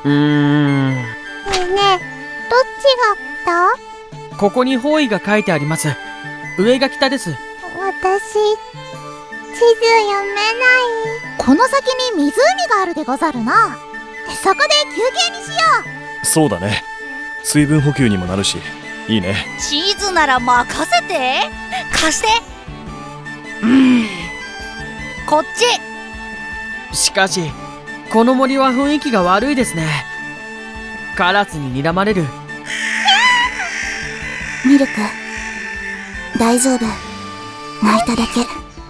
ねえねえ、どっちが北？ ここに方位が書いてあります。上が北です。 私、地図読めない。 この先に湖があるでござるな。そこで休憩にしよう。そうだね。水分補給にもなるし、いいね。 地図なら任せて。貸して。こっち。 しかしこの森は雰囲気が悪いですね。カラスに睨まれる。 ミルク、大丈夫。泣いただけ。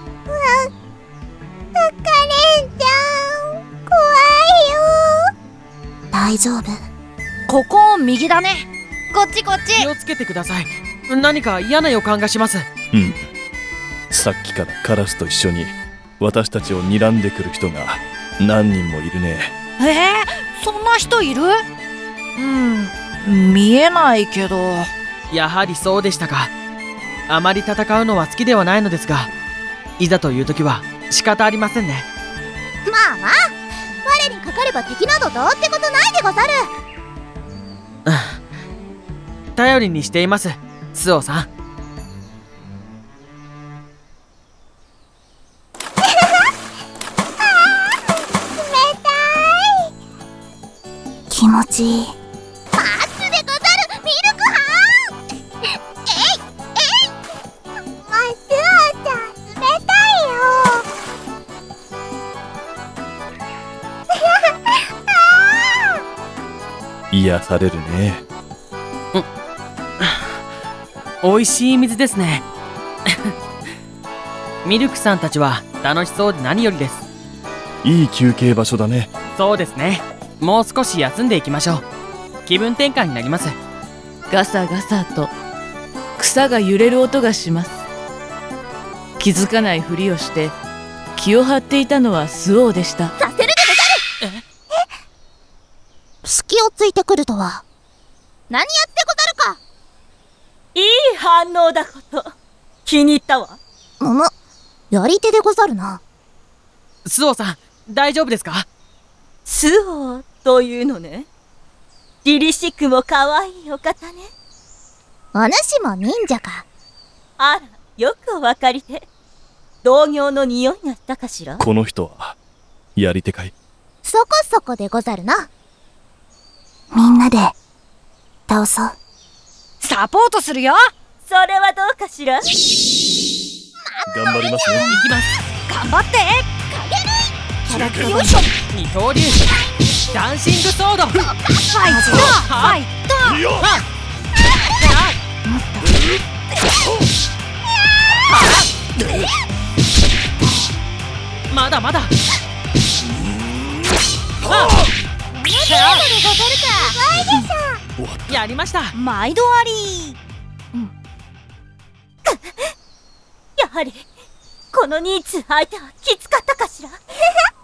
カレンちゃん、怖いよ。 大丈夫。 ここ右だね。こっちこっち。 気をつけてください。何か嫌な予感がします。 さっきからカラスと一緒に私たちを睨んでくる人が何人もいるね。 そんな人いる？見えないけど。 やはりそうでしたか。あまり戦うのは好きではないのですが、いざという時は仕方ありませんね。 まあまあ、我にかかれば敵などどうってことないでござる。 頼りにしています、スオさん。 気持ちいい。 待つでござる、ミルクハン。スオちゃん、冷たいよ。 癒されるね。 美味しい水ですね。ミルクさんたちは楽しそうで何よりです。 いい休憩場所だね。 そうですね。もう少し休んでいきましょう。気分転換になります。 ガサガサと草が揺れる音がします。気づかないふりをして気を張っていたのはスオーでした。 させるでござる。隙をついてくるとは何やってござるか。 いい反応だこと。気に入ったわ。 やり手でござるな。 スオさん、大丈夫ですか？ スオというのね。凛々しくも可愛いお方ね。 お主も忍者か。 あら、よくお分かりで。同業の匂いがしたかしら。 この人はやり手かい？ そこそこでござるな。みんなで倒そう。 サポートするよ。 それはどうかしら。 頑張りますね。 行きます。 頑張って。 キャラクターよいしょ。二刀流ダンシングソード。ファイトファイト。 まだまだ。やりました。 毎度あり。 やはりこの人数相手はきつかったかしら。やった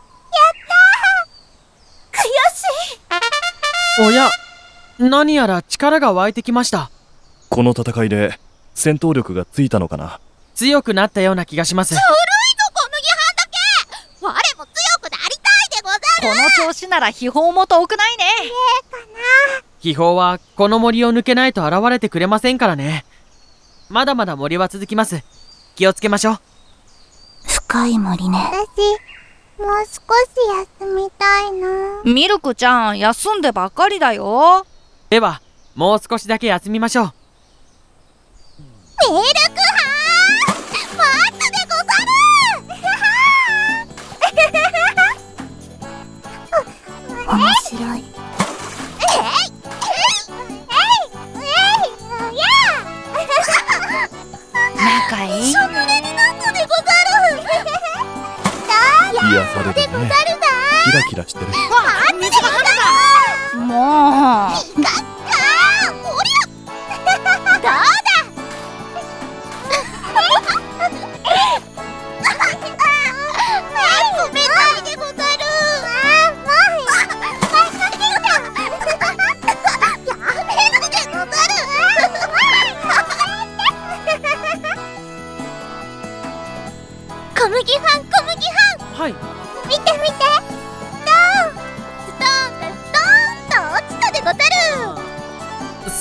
ー。悔しい。 おや、何やら力が湧いてきました。 この戦いで戦闘力がついたのかな。 強くなったような気がします。 ずるいぞこの義犯だけ。我も強くなりたいでござる。 この調子なら秘宝も遠くないね。 秘宝はこの森を抜けないと現れてくれませんからね。まだまだ森は続きます。気をつけましょう。 深い森ね。 私、もう少し休みたいな。 ミルクちゃん、休んでばっかりだよ。 ではもう少しだけ休みましょう。 ミルクハン、待つでござる。 面白い。 仲いい。 しゃぶれになったでござる。 癒されるね。キラキラしてる。 水が花だ。もう。 どうだ。冷たいでござる。やめるでござる。小麦飯、小麦飯。 はい。 見て見て。どう？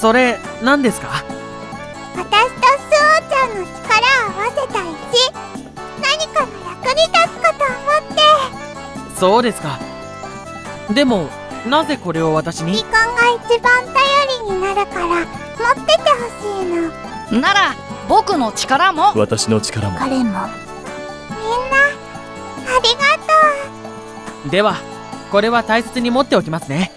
それ何ですか？ 私とスオちゃんの力を合わせた石、何かの役に立つかと思って。 そうですか。でもなぜこれを私に？ 離婚が一番頼りになるから持っててほしいの。 なら僕の力も。 私の力も。 彼も。 みんなありがとではこれは大切に持っておきますね。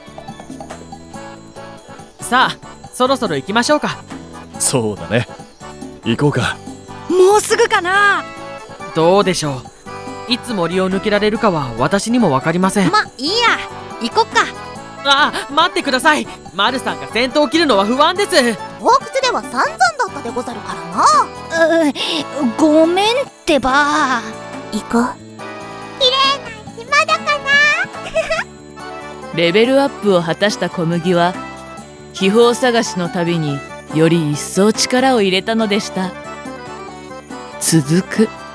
さあそろそろ行きましょうか。 そうだね、行こうか。 もうすぐかな。 どうでしょう。いつ森を抜けられるかは私にも分かりません。 ま、いいや、行こっか。 ああ、待ってください。マルさんが先頭を切るのは不安です。 洞窟では散々だったでござるからな。 ごめんってば。 行こう。 う。まだかな。 レベルアップを果たした小麦は秘宝探しの旅により一層力を入れたのでした。続く。